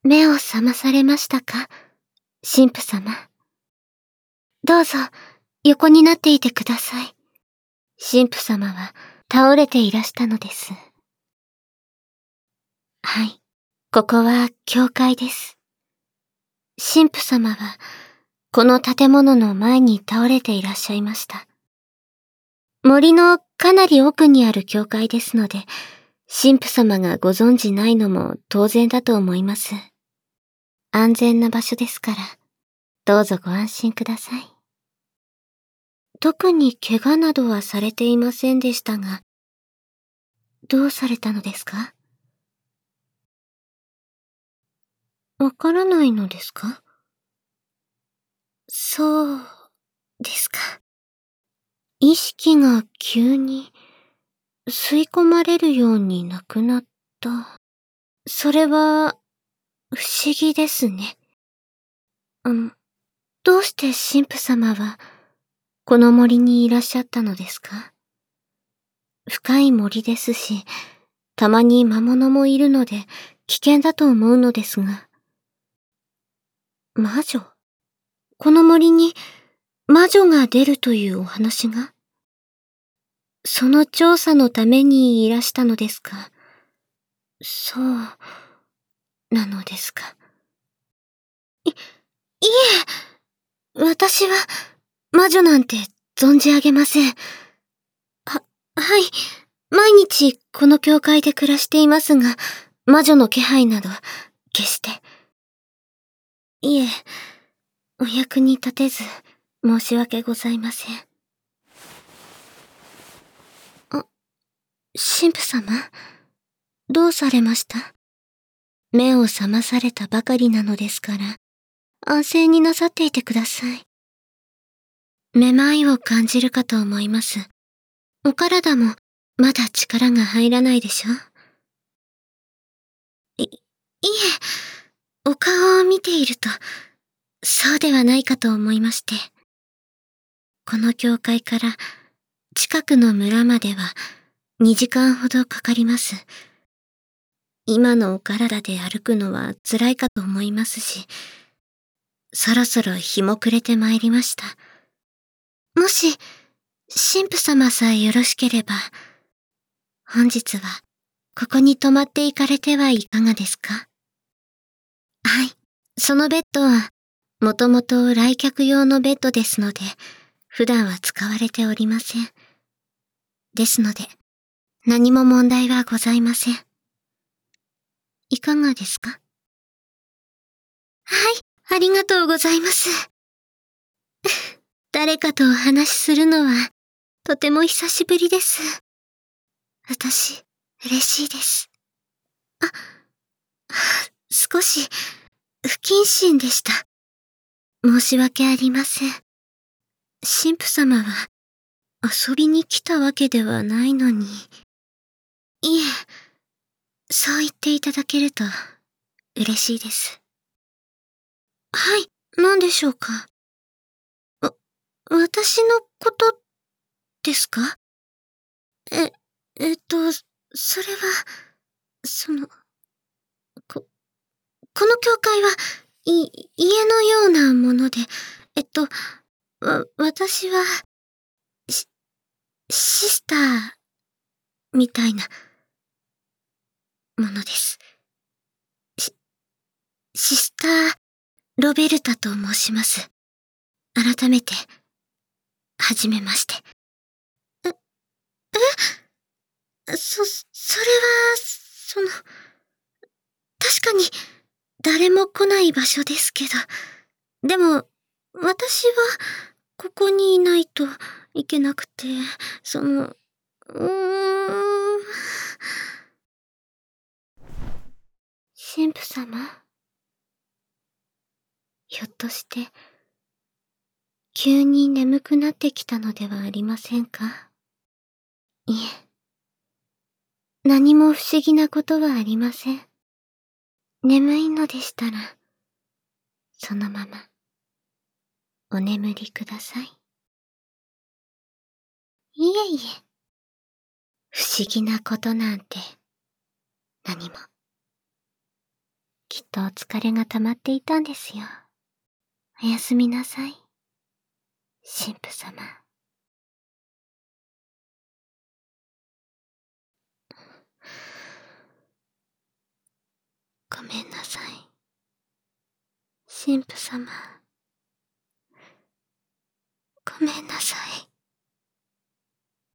目を覚まされましたか、神父様。どうぞ、横になっていてください。神父様は倒れていらしたのです。はい、ここは教会です。神父様は、この建物の前に倒れていらっしゃいました。森のかなり奥にある教会ですので、神父様がご存じないのも当然だと思います。安全な場所ですから、どうぞご安心ください。特に怪我などはされていませんでしたが、どうされたのですか？わからないのですか？そうですか。意識が急に吸い込まれるようになくなった。それは不思議ですね。どうして神父様はこの森にいらっしゃったのですか？深い森ですし、たまに魔物もいるので危険だと思うのですが。魔女？この森に魔女が出るというお話が？その調査のためにいらしたのですか？そう、なのですか。いえ、私は魔女なんて存じ上げません。はい、毎日この教会で暮らしていますが、魔女の気配など、決して。いえ、お役に立てず、申し訳ございません。神父様、どうされました？目を覚まされたばかりなのですから、安静になさっていてください。めまいを感じるかと思います。お体もまだ力が入らないでしょ？いえ、お顔を見ていると、そうではないかと思いまして。この教会から近くの村までは2時間ほどかかります。今のお体で歩くのは辛いかと思いますし、そろそろ日も暮れてまいりました。もし、神父様さえよろしければ、本日はここに泊まっていかれてはいかがですか？はい、そのベッドはもともと来客用のベッドですので、普段は使われておりません。ですので、何も問題はございません。いかがですか？はい、ありがとうございます。誰かとお話しするのは、とても久しぶりです。私、嬉しいです。あ、少し、不謹慎でした。申し訳ありません。神父様は、遊びに来たわけではないのに。いえ、そう言っていただけると、嬉しいです。はい、何でしょうか？私のことですか？え、それは、その、こ、この教会は、家のようなもので、私は、し、シスター、みたいな、ものです。し、シスター、ロベルタと申します。改めて、はじめまして。それは、確かに、誰も来ない場所ですけど、でも、私は、ここにいないといけなくて、ーん。神父様、ひょっとして、急に眠くなってきたのではありませんか？いえ、何も不思議なことはありません。眠いのでしたら、そのまま、お眠りください。いえいえ、不思議なことなんて、何も、きっととお疲れが溜まっていたんですよ。おやすみなさい、神父様。ごめんなさい、神父様。ごめんなさい。